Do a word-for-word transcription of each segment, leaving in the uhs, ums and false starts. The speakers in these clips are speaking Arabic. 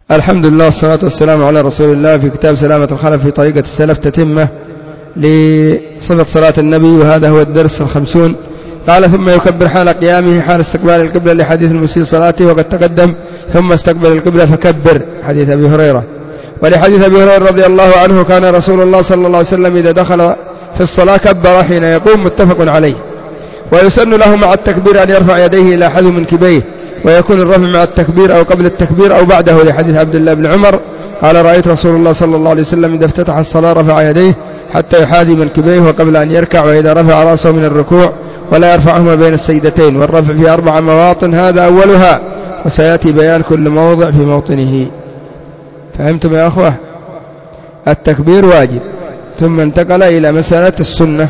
الحمد لله والصلاة والسلام على رسول الله. في كتاب سلامة الخلف في طريقة السلف تتمة لصفة صلاة النبي، وهذا هو الدرس الخمسون. قال: ثم يكبر حال قيامه حال استقبال القبلة لحديث المسيء صلاته وقد تقدم، ثم استقبل القبلة فكبر، حديث أبي هريرة. ولحديث أبي هريرة رضي الله عنه: كان رسول الله صلى الله عليه وسلم إذا دخل في الصلاة كبر حين يقوم، متفق عليه. ويسن له مع التكبير أن يرفع يديه إلى حذو منكبيه، ويكون الرفع مع التكبير أو قبل التكبير أو بعده، لحديث عبد الله بن عمر قال: رأيت رسول الله صلى الله عليه وسلم إذا افتتح الصلاة رفع يديه حتى يحاذي منكبيه وقبل أن يركع، وإذا رفع رأسه من الركوع ولا يرفعهما بين السجدتين، والرفع في أربع مواطن هذا أولها، وسيأتي بيان كل موضع في موطنه. فهمتم يا أخوة؟ التكبير واجب، ثم انتقل إلى مسألة السنة،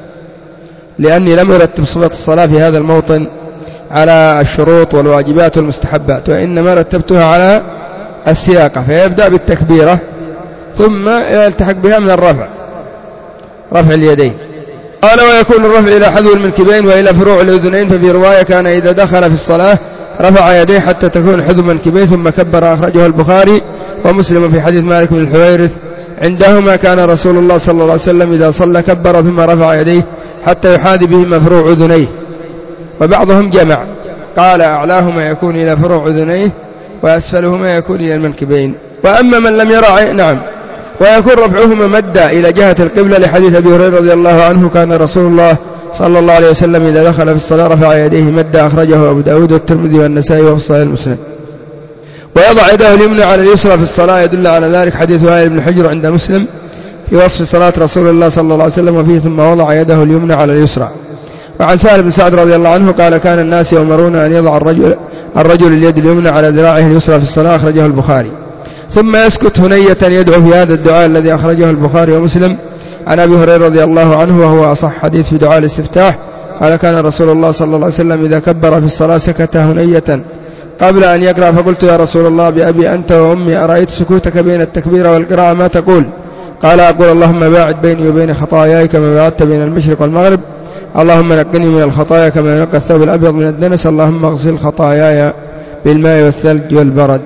لأني لم أرتب صفة الصلاة في هذا الموطن على الشروط والواجبات والمستحبات، وإنما رتبتها على السياقة. فيبدأ بالتكبيرة ثم يلتحق بها من الرفع، رفع اليدين. قال: ويكون الرفع إلى حذو المنكبين وإلى فروع الأذنين. ففي رواية: كان إذا دخل في الصلاة رفع يديه حتى تكون حذو منكبيه ثم كبر، أخرجه البخاري ومسلم في حديث مالك بن الحويرث عندهما: كان رسول الله صلى الله عليه وسلم إذا صلى كبر ثم رفع يديه حتى يحاذي بهما فروع أذنيه. وبعضهم جمع، قال: أعلاهما يكون إلى فروع أذنيه وأسفلهما يكون إلى المنكبين. وأما من لم يرى نعم ويكون رفعهما مدا إلى جهة القبلة، لحديث أبي هريرة رضي الله عنه: كان رسول الله صلى الله عليه وسلم إذا دخل في الصلاة رفع يديه مدا، أخرجه أبو داود والترمذي والنسائي وفي الصحيح المسند. ويضع يده اليمنى على اليسرى في الصلاة، يدل على ذلك حديث وائل بن حجر عند مسلم في وصف صلاة رسول الله صلى الله عليه وسلم، وفيه: ثم وضع يده اليمنى على اليسرى. وعن سهل بن سعد رضي الله عنه قال: كان الناس يؤمرون أن يضع الرجل, الرجل اليد اليمنى على ذراعه اليسرى في الصلاة، أخرجه البخاري. ثم يسكت هنية يدعو في هذا الدعاء الذي أخرجه البخاري ومسلم عن أبي هريرة رضي الله عنه، وهو أصح حديث في دعاء الاستفتاح. قال: كان رسول الله صلى الله عليه وسلم إذا كبر في الصلاة سكت هنية قبل أن يقرأ، فقلت: يا رسول الله بأبي أنت وأمي، أرأيت سكوتك بين التكبير والقراءة ما تقول؟ قال: أقول: اللهم باعد بيني وبين خطاياي كما باعدت بين المشرق والمغرب، اللهم نقني من الخطايا كما ينقى الثوب الأبيض من الدنس، اللهم اغسل خطاياي بالماء والثلج والبرد.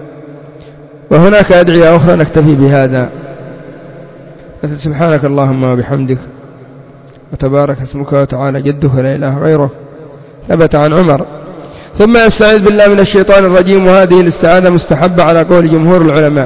وهناك أدعية أخرى نكتفي بهذا، مثل: سبحانك اللهم وبحمدك وتبارك اسمك وتعالى جدك لا إله غيره، ثبت عن عمر. ثم يستعيذ بالله من الشيطان الرجيم، وهذه الاستعاذة مستحبة على قول جمهور العلماء.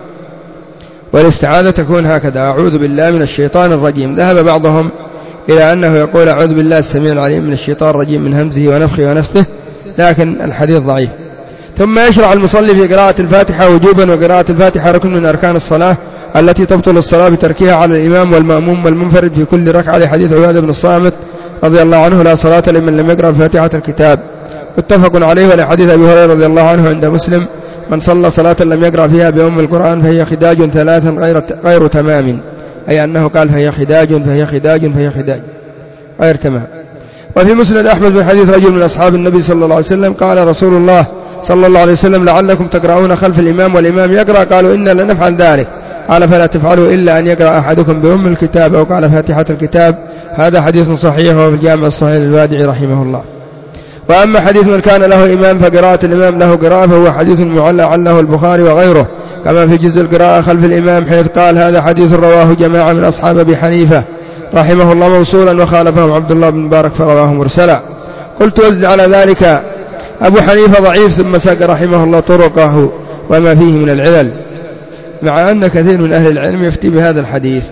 والاستعاذة تكون هكذا: أعوذ بالله من الشيطان الرجيم. ذهب بعضهم إلى أنه يقول: أعوذ بالله السميع العليم من الشيطان الرجيم من همزه ونفخه ونفثه، لكن الحديث ضعيف. ثم يشرع المصلي في قراءة الفاتحة وجوبا، وقراءة الفاتحة ركن من أركان الصلاة التي تبطل الصلاة بتركها على الإمام والمأموم والمنفرد في كل ركعة، لحديث عبادة بن الصامت رضي الله عنه: لا صلاة لمن لم يقرأ فاتحة الكتاب، متفق عليه. ولحديث أبي هريرة رضي الله عنه عند مسلم: من صلى صلاة لم يقرأ فيها بأم القرآن فهي خداج ثلاثا غير, غير تمام، أي أنه قال فهي خداج فهي خداج فهي خداج غير تمام. وفي مسند أحمد من حديث رجل من أصحاب النبي صلى الله عليه وسلم: قال رسول الله صلى الله عليه وسلم: لعلكم تقرؤون خلف الإمام والإمام يقرأ. قالوا: إنا لنفعل ذلك. قال: فلا تفعلوا إلا أن يقرأ أحدكم بأم الكتاب أو قال فاتحة الكتاب. هذا حديث صحيح، وفي الجامع الصحيح للوادعي رحمه الله. وأما حديث من كان له إمام فقراءة الإمام له قراءة، فهو حديث معلّ عله البخاري وغيره، كما في جزء القراءة خلف الإمام، حيث قال: هذا حديث رواه جماعة من أصحاب أبي حنيفة رحمه الله موصولا، وخالفهم عبد الله بن مبارك فرواه مرسلا. قلت: وزد على ذلك أبو حنيفة ضعيف، ثم ساق رحمه الله طرقه وما فيه من العلل، مع أن كثير من أهل العلم يفتي بهذا الحديث.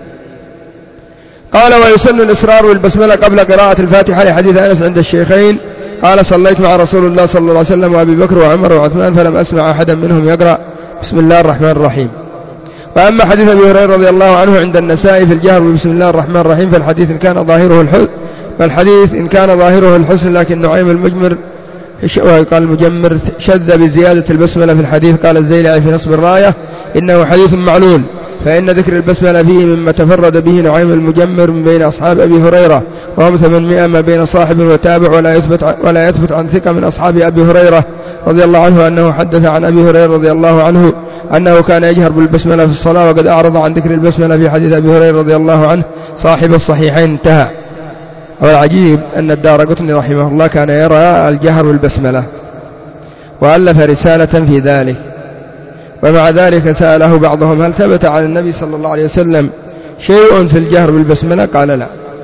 قال: ويسن الإسرار بالبسملة قبل قراءة الفاتحة، لحديث أنس عند الشيخين قال: صليت مع رسول الله صلى الله عليه وسلم وأبي بكر وعمر وعثمان فلم أسمع أحدا منهم يقرأ بسم الله الرحمن الرحيم. وأما حديث أبي هريرة رضي الله عنه عند النسائي في الجهر بسم الله الرحمن الرحيم، فالحديث إن كان ظاهره الحسن فالحديث إن كان ظاهره الحسن لكن نعيم المجمر وقال المجمر شذ بزيادة البسملة في الحديث. قال الزيلعي في نصب الراية: إنه حديث معلول، فإن ذكر البسملة فيه مما تفرد به نعيم المجمر من بين أصحاب أبي هريرة، وهم ثمانمائة ما بين صاحب وتابع، ولا يثبت, ولا يثبت عن ثقة من أصحاب أبي هريرة رضي الله عنه أنه حدث عن أبي هريرة رضي الله عنه أنه كان يجهر بالبسملة في الصلاة، وقد أعرض عن ذكر البسملة في حديث أبي هريرة رضي الله عنه صاحب الصحيحين، انتهى. والعجيب أن الدارقطني رحمه الله كان يرى الجهر بالبسملة، وألف رسالة في ذلك. ومع ذلك سأله بعضهم هل ثبت عن النبي صلى الله عليه وسلم شيء في الجهر بالبسملة؟ قال لا.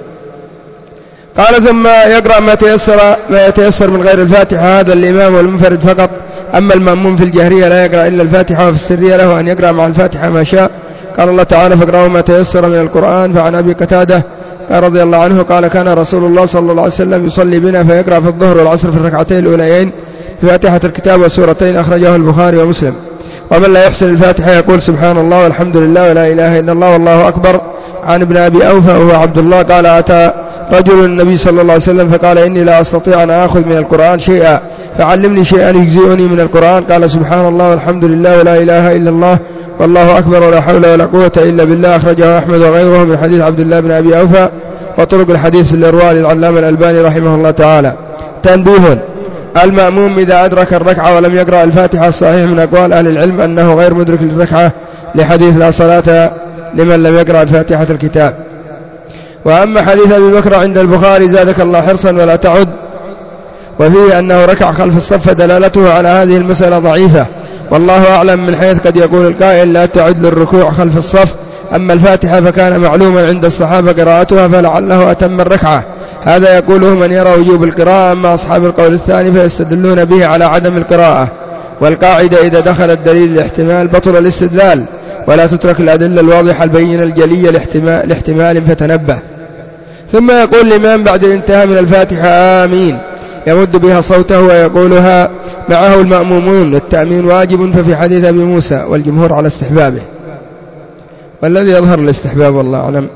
قال ثم يقرأ ما تيسر, ما يتيسر من غير الفاتحة، هذا الإمام والمنفرد فقط. أما المأموم في الجهرية لا يقرأ إلا الفاتحة، وفي السرية له أن يقرأ مع الفاتحة ما شاء. قال الله تعالى فاقرأوا ما تيسر من القرآن. فعن أبي قتادة رضي الله عنه قال كان رسول الله صلى الله عليه وسلم يصلي بنا فيقرأ في الظهر والعصر في الركعتين الأوليين بفاتحة الكتاب والسورتين، أخرجه البخاري ومسلم. ومن لا يحسن الفاتحة يقول سبحان الله والحمد لله ولا إله إلا الله والله أكبر. عن ابن أبي أوفى وهو عبد الله قال أتى رجل النبي صلى الله عليه وسلم فقال إني لا أستطيع أن آخذ من القرآن شيئا فعلمني شيئا يجزئني من القرآن. قال سبحان الله والحمد لله ولا إله إلا الله والله أكبر ولا حول ولا قوة إلا بالله، أخرجه أحمد وغيره من حديث عبد الله بن أبي أوفى. وطرق الحديث في الإرواء للعلامة الألباني رحمه الله تعالى. تنبيه: المأموم إذا أدرك الركعة ولم يقرأ الفاتحة الصحيح من أقوال أهل العلم أنه غير مدرك للركعة لحديث لا صلاة لمن لم يقرأ الفاتحة الكتاب. وأما حديث أبي بكر عند البخاري زادك الله حرصا ولا تعد، وفيه أنه ركع خلف الصف، دلالته على هذه المسألة ضعيفة، والله أعلم، من حيث قد يقول القائل لا تعد للركوع خلف الصف. أما الفاتحة فكان معلوما عند الصحابة قراءتها فلعله أتم الركعة، هذا يقوله من يرى وجوب القراءة. أما أصحاب القول الثاني فيستدلون به على عدم القراءة، والقاعدة إذا دخل الدليل الاحتمال بطل الاستدلال، ولا تترك الأدلة الواضحة البينة الجلية لاحتمال فتنبه. ثم يقول الإمام بعد الانتهاء من الفاتحة آمين، يمد بها صوته ويقولها معه المأمومون، والتأمين واجب، ففي حديث أبي موسى والجمهور على استحبابه، والذي يظهر الاستحباب والله أعلم.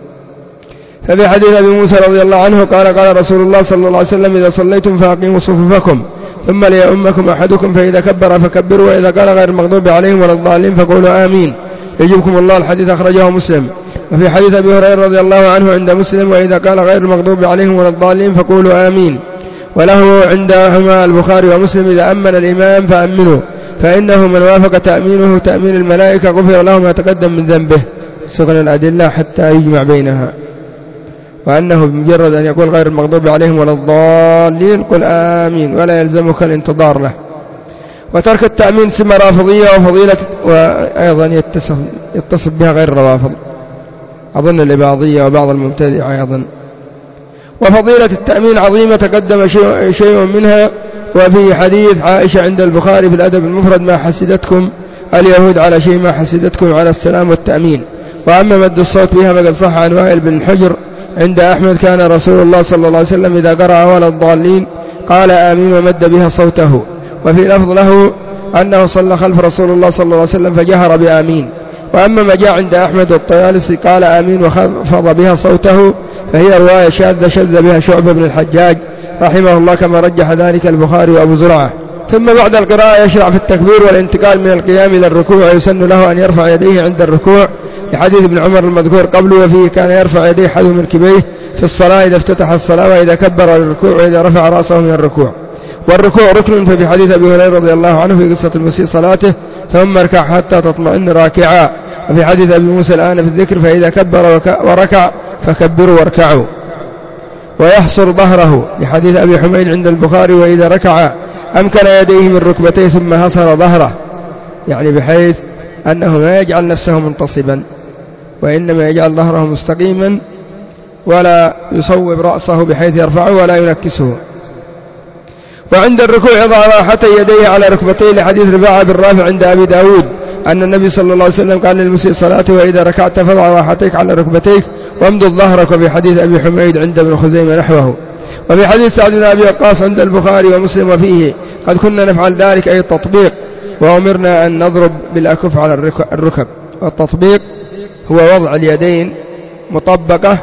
ففي حديث أبي موسى رضي الله عنه قال قال رسول الله صلى الله عليه وسلم إذا صليتم فأقيموا صفوفكم ثم ليؤمكم أحدكم فإذا كبر فكبروا وإذا قال غير المغضوب عليهم ولا الضالين فقولوا آمين يجيبكم الله. الحديث أخرجه مسلم. وفي حديث أبي هريرة رضي الله عنه عند مسلم وإذا قال غير المغضوب عليهم ولا الضالين فقولوا آمين. وله عندهما البخاري ومسلم إذا أمن الإمام فأمنوا فإنه من وافق تأمينه تأمين الملائكة غفر له ما تقدم من ذنبه. سغل الأدلة حتى يجمع بينها، وأنه بمجرد أن يقول غير المغضوب عليهم ولا الضالين قل آمين ولا يلزمك الانتظار له. وترك التأمين سمة رافضية وفضيلة، وأيضا يتصف, يتصف بها غير الروافض، أظن الإباضية وبعض المبتدعة أيضا. وفضيلة التأمين عظيمة تقدم شيء, شيء منها. وفي حديث عائشة عند البخاري في الأدب المفرد ما حسدتكم اليهود على شيء ما حسدتكم على السلام والتأمين. وأما مد الصوت بها فقد صح عن وائل بن حجر عند أحمد كان رسول الله صلى الله عليه وسلم إذا قرأ ولا الضالين قال آمين ومد بها صوته. وفي لفظ له أنه صلى خلف رسول الله صلى الله عليه وسلم فجهر بآمين. وأما ما جاء عند أحمد والطيالسي قال آمين وخفض بها صوته فهي رواية شاذة شذ بها شعبة بن الحجاج رحمه الله كما رجح ذلك البخاري وأبو زرعة. ثم بعد القراءة يشرع في التكبير والانتقال من القيام إلى الركوع، ويسن له أن يرفع يديه عند الركوع لحديث ابن عمر المذكور قبله، وفيه كان يرفع يديه حذو منكبيه في الصلاة إذا افتتح الصلاة وإذا كبر للركوع وإذا رفع رأسه من الركوع. والركوع ركن، ففي حديث أبي هريرة رضي الله عنه في قصة المسيء صلاته ثم اركع حتى تطمئن راكعا. وفي حديث أبي موسى الآن في الذكر فإذا كبر وركع فكبروا واركعوا. ويحصر ظهره لحديث أبي حميد عند البخاري وإذا ركع أمكن يديه من ركبتيه ثم حصر ظهره، يعني بحيث أنه لا يجعل نفسه منتصبا وإنما يجعل ظهره مستقيما ولا يصوب رأسه بحيث يرفعه ولا ينكسه. وعند الركوع يضع راحتي يديه على ركبتيه لحديث رفاعة بن رافع عند أبي داود أن النبي صلى الله عليه وسلم قال للمسيء صلاته وإذا ركعت فضع راحتيك على ركبتيك وامدد ظهرك. وفي حديث أبي حميد عند ابن خزيمة نحوه. وفي حديث سعد بن أبي وقاص عند البخاري ومسلم وفيه قد كنا نفعل ذلك أي التطبيق، وأمرنا أن نضرب بالأكف على الركب. والتطبيق هو وضع اليدين مطبقة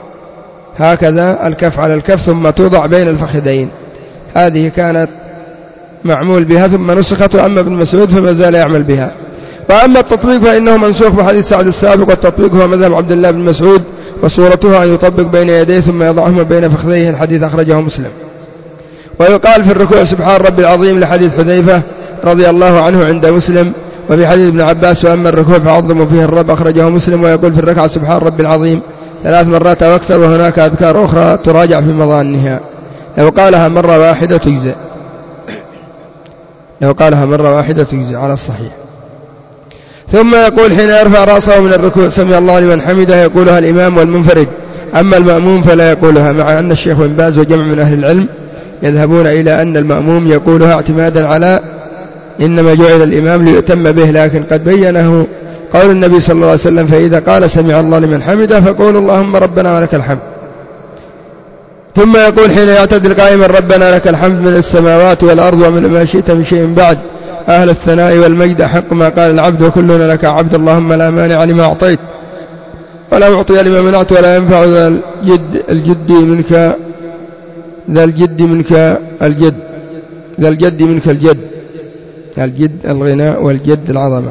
هكذا الكف على الكف ثم توضع بين الفخذين، هذه كانت معمول بها ثم نسخت. أما ابن مسعود فما زال يعمل بها. وأما التطبيق فإنه منسوخ بحديث سعد السابق، والتطبيق هو مذهب عبد الله بن مسعود وصورته أن يطبق بين يديه ثم يضعهما بين فخذيه. الحديث أخرجه مسلم. ويقال في الركوع سبحان ربي العظيم لحديث حذيفة رضي الله عنه عند مسلم. وفي حديث ابن عباس وأما الركوع فعظموا فيه الرب أخرجه مسلم. ويقول في الركعة سبحان ربي العظيم ثلاث مرات أو أكثر، وهناك أذكار أخرى تراجع في مظانها. لو قالها مرة واحدة تجزئ، لو قالها مرة واحدة تجزئ على الصحيح. ثم يقول حين يرفع رأسه من الركوع سمع الله لمن حمده يقولها الإمام والمنفرد، أما المأموم فلا يقولها، مع أن الشيخ بن باز وجمع من أهل العلم يذهبون إلى أن المأموم يقولها اعتمادا على إنما جعل الإمام ليؤتم به، لكن قد بينه قول النبي صلى الله عليه وسلم فإذا قال سمع الله لمن حمده فقول اللهم ربنا ولك الحمد. ثم يقول حين يعتدل قائما ربنا لك الحمد من السماوات والأرض ومن ما شئت من شيء بعد، أهل الثناء والمجد حق ما قال العبد وكلنا لك عبد، اللهم لا مانع لما أعطيت ولا معطي لما منعت ولا ينفع ذا الجد الجد منك ذا الجد منك الجد ذا الجد منك الجد الجد الغناء والجد العظمة.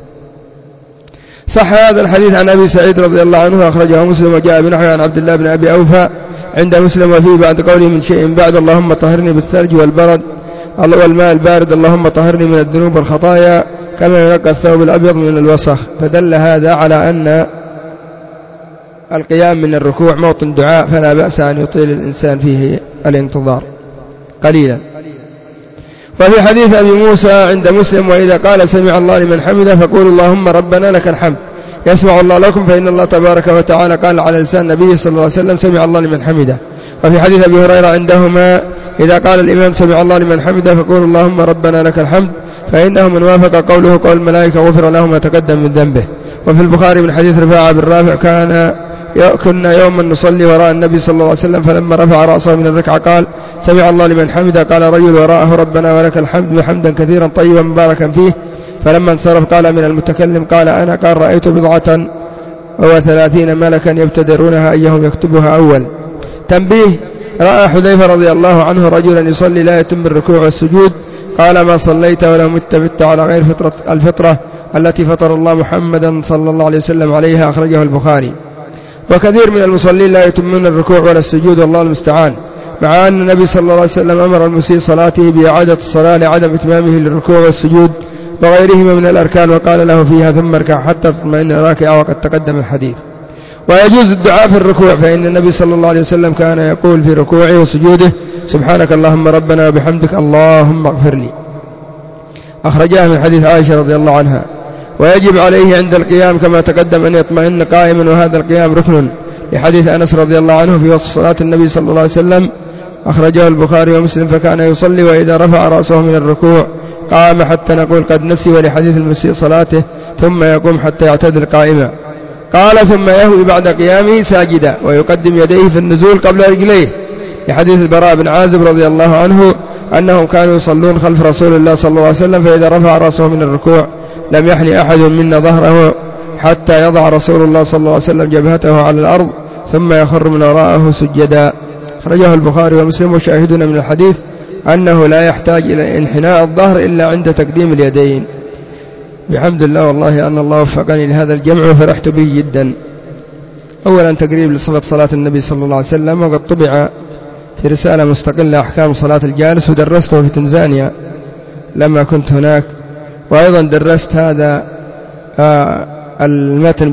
صح هذا الحديث عن أبي سعيد رضي الله عنه أخرجه مسلم وجاء بنحوه عن عبد الله بن أبي أوفى عند مسلم، وفيه بعد قوله من شيء بعد اللهم طهرني بالثلج والبرد والماء البارد اللهم طهرني من الذنوب والخطايا كما ينقى الثوب الأبيض من الوسخ. فدل هذا على أن القيام من الركوع موطن دعاء، فلا بأس أن يطيل الإنسان فيه الانتظار قليلا. وفي حديث أبي موسى عند مسلم وإذا قال سمع الله لمن حمده فقولوا اللهم ربنا لك الحمد يسمع الله لكم، فإن الله تبارك وتعالى قال على لسان النبي صلى الله عليه وسلم سمع الله لمن حمده. وفي حديث أبي هريرة عندهما إذا قال الإمام سمع الله لمن حمده فقولوا اللهم ربنا لك الحمد، فإنه من وافق قوله قول الملائكة غفر له ما تقدم من ذنبه. وفي البخاري من حديث رفاعة بن رافع كان كنا يوما نصلي وراء النبي صلى الله عليه وسلم فلما رفع رأسه من الركعة قال سمع الله لمن حمده، قال رجل وراءه ربنا ولك الحمد حمدا كثيرا طيبا مباركا فيه، فلما انصرف قال من المتكلم قال أنا قال رأيت بضعة وثلاثين ملكا يبتدرونها أيهم يكتبها أول. تنبيه: رأى حذيفة رضي الله عنه رجلا يصلي لا يتم الركوع والسجود، قال ما صليت ولا مت مت على غير فطرة الفطرة التي فطر الله محمدا صلى الله عليه وسلم عليها، أخرجه البخاري. وكثير من المصلين لا يتمون الركوع ولا السجود والله المستعان، مع أن النبي صلى الله عليه وسلم أمر المسيء صلاته بإعادة الصلاة لعدم إتمامه للركوع والسجود وغيرهما من الأركان، وقال له فيها ثم اركع حتى تطمئن راكعا، وقد تقدم الحديث. ويجوز الدعاء في الركوع، فإن النبي صلى الله عليه وسلم كان يقول في ركوعه وسجوده سبحانك اللهم ربنا وبحمدك اللهم اغفر لي، أخرجاه من حديث عائشة رضي الله عنها. ويجب عليه عند القيام كما تقدم أن يطمئن قائما، وهذا القيام ركن، لحديث أنس رضي الله عنه في وصف صلاة النبي صلى الله عليه وسلم، أخرجه البخاري ومسلم، فكان يصلي وإذا رفع رأسه من الركوع قام حتى نقول قد نسي، ولحديث المسيء صلاته ثم يقوم حتى يعتدل قائما. قال ثم يهوي بعد قيامه ساجدا ويقدم يديه في النزول قبل رجليه، لحديث البراء بن عازب رضي الله عنه أنهم كانوا يصلون خلف رسول الله صلى الله عليه وسلم، فإذا رفع رأسه من الركوع لم يحني أحد منا ظهره حتى يضع رسول الله صلى الله عليه وسلم جبهته على الأرض ثم يخر من وراءه سجدا، أخرجه البخاري ومسلم. وشاهدنا من الحديث أنه لا يحتاج إلى انحناء الظهر إلا عند تقديم اليدين. بحمد الله والله أن الله وفقني لهذا الجمع وفرحت به جدا. أولا تقريب لصفة صلاة النبي صلى الله عليه وسلم، وقد طبع في رسالة مستقلة أحكام صلاة الجالس، ودرسته في تنزانيا لما كنت هناك، وأيضا درست هذا آه المتن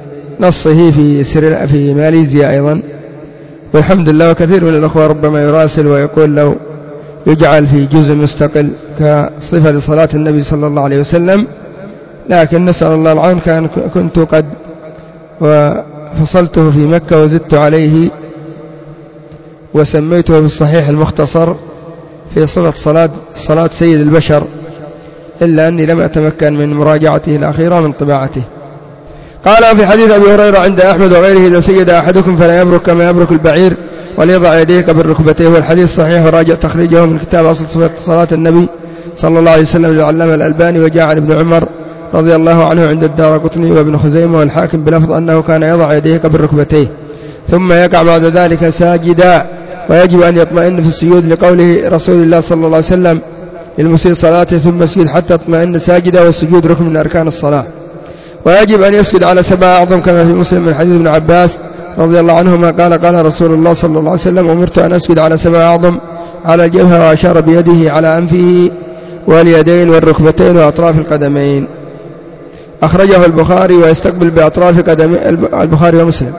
بنصه في في ماليزيا أيضا، والحمد لله. وكثير من الأخوة ربما يراسل ويقول لو يجعل في جزء مستقل كصفة لصلاة النبي صلى الله عليه وسلم، لكن نسأل الله العون. كان كنت قد وفصلته في مكة وزدت عليه وسميته بالصحيح المختصر في صفة صلاة صلاة سيد البشر، إلا أني لم أتمكن من مراجعته الأخيرة من طباعته. قال في حديث أبي هريرة عند أحمد وغيره إذا سجد أحدكم فلا يبرك كما يبرك البعير وليضع يديه قبل ركبتيه، والحديث صحيح وراجع تخريجه من كتاب أصل صفة صلاة النبي صلى الله عليه وسلم للعلامة الألباني. وجاء عن ابن عمر رضي الله عنه عند الدارقطني وابن خزيمة والحاكم بلفظ أنه كان يضع يديه قبل ركبتيه ثم يقع بعد ذلك ساجدا، ويجب أن يطمئن في السجود لقوله رسول الله صلى الله عليه وسلم للمسيء صلاته ثم اسجد حتى اطمئن ساجدا، والسجود ركن من أركان الصلاة. ويجب أن يسجد على سبع أعظم كما في مسلم من حديث ابن عباس رضي الله عنهما قال قال رسول الله صلى الله عليه وسلم أمرت أن أسجد على سبع أعظم على الجبهة، وأشار بيده على أنفه واليدين والركبتين وأطراف القدمين، أخرجه البخاري. ويستقبل بأطراف قدمي البخاري ومسلم.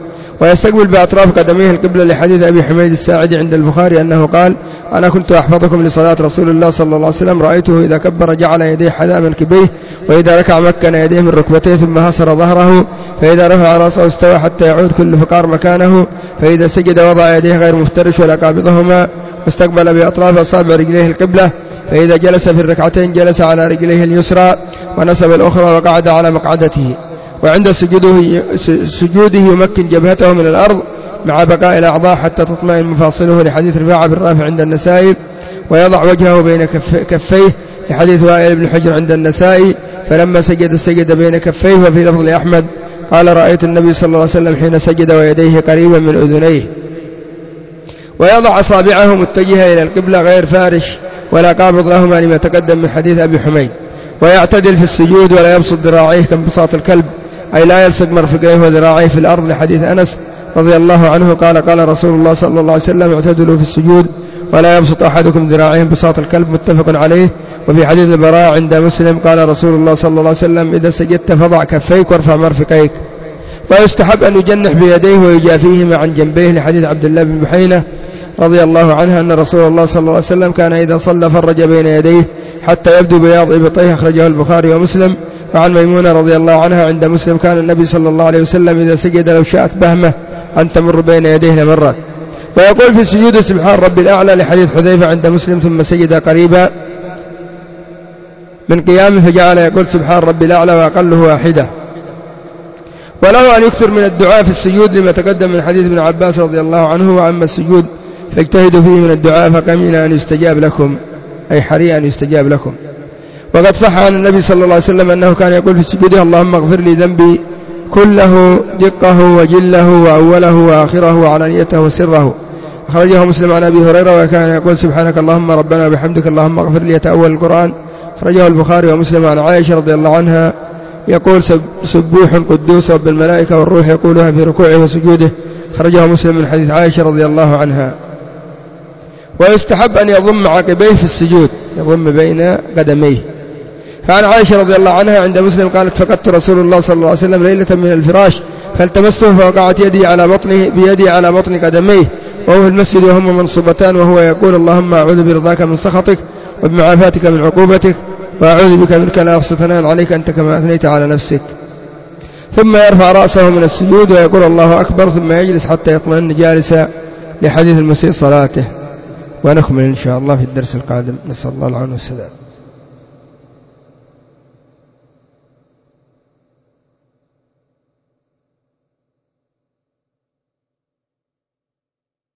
ويستقبل بأطراف قدميه القبلة لحديث أبي حميد الساعدي عند البخاري أنه قال: أنا كنت أحفظكم لصلاة رسول الله صلى الله عليه وسلم، رأيته إذا كبر جعل يديه حذاء منكبيه، وإذا ركع مكن يديه من ركبتيه ثم هصر ظهره، فإذا رفع رأسه استوى حتى يعود كل فقار مكانه، فإذا سجد وضع يديه غير مفترش ولا قابضهما، واستقبل بأطراف أصابع رجليه القبلة، فإذا جلس في الركعتين جلس على رجليه اليسرى ونسب الأخرى وقعد على مقعدته. وعند سجوده, سجوده يمكن جبهته من الأرض مع بقاء الأعضاء حتى تطمئن مفاصله لحديث رفاعة بن رافع عند النسائي، ويضع وجهه بين كفيه لحديث وائل بن حجر عند النسائي، فلما سجد سجد بين كفيه. وفي لفظ أحمد قال: رأيت النبي صلى الله عليه وسلم حين سجد ويديه قريبا من أذنيه. ويضع أصابعه متجهة إلى القبلة غير فارش ولا قابض لهما لما تقدم من حديث أبي حميد. ويعتدل في السجود ولا يبسط ذراعيه كانبساط الكلب، أي لا يلصق مرفقيه وذراعيه في الأرض لحديث أنس رضي الله عنه قال: قال رسول الله صلى الله عليه وسلم: اعتدلوا في السجود ولا يبسط أحدكم ذراعيه بساط الكلب، متفق عليه. وفي حديث البراء عند مسلم قال رسول الله صلى الله عليه وسلم: إذا سجدت فضع كفيك وارفع مرفقيك. ويستحب أن يجنح بيديه ويجافيهما عن جنبيه لحديث عبد الله بن بحينة رضي الله عنه أن رسول الله صلى الله عليه وسلم كان إذا صلى فرج بين يديه حتى يبدو بياض إبطيه، أخرجه البخاري ومسلم. وعن ميمونة رضي الله عنها عند مسلم كان النبي صلى الله عليه وسلم إذا سجد لو شاءت بهمة أن تمر بين يديه لمرت. ويقول في السجود: سبحان ربي الأعلى لحديث حذيفة عند مسلم، ثم سجد قريبا من قيامه فجعل يقول: سبحان ربي الأعلى وأقله واحدة. وله أن يكثر من الدعاء في السجود لما تقدم من حديث ابن عباس رضي الله عنه: وأما السجود فاجتهدوا فيه من الدعاء فقمن أن يستجاب لكم، أي حري أن يستجاب لكم. وقد صح عن النبي صلى الله عليه وسلم أنه كان يقول في السجود: اللهم اغفر لي ذنبي كله دقه وجله وأوله وآخره وعلانيته وسره، أخرجه مسلم عن أبي هريرة. وكان يقول: سبحانك اللهم ربنا وبحمدك اللهم اغفر لي، يتأول القرآن، أخرجه البخاري ومسلم. عن عائشة رضي الله عنها يقول: سبوح قدوس رب الملائكة والروح يقولها في ركوعه وسجوده، أخرجه مسلم من حديث عائشة رضي الله عنها. ويستحب أن يضم عقبيه في السجود، يضم بين قدميه. فعن عائشة رضي الله عنها عند مسلم قالت: فقدت رسول الله صلى الله عليه وسلم ليلة من الفراش فالتمسته فوقعت يدي على بطنه بيدي على بطن قدميه وهو في المسجد وهما منصوبتان، وهو يقول: اللهم أعوذ برضاك من سخطك وبمعافاتك من عقوبتك، وأعوذ بك منك لا أحصي ثناء عليك أنت كما أثنيت على نفسك. ثم يرفع رأسه من السجود ويقول: الله أكبر، ثم يجلس حتى يطمئن جالسا لحديث المسيء صلاته. ونكمل إن شاء الله في الدرس القادم. نسأل الله العون والسداد.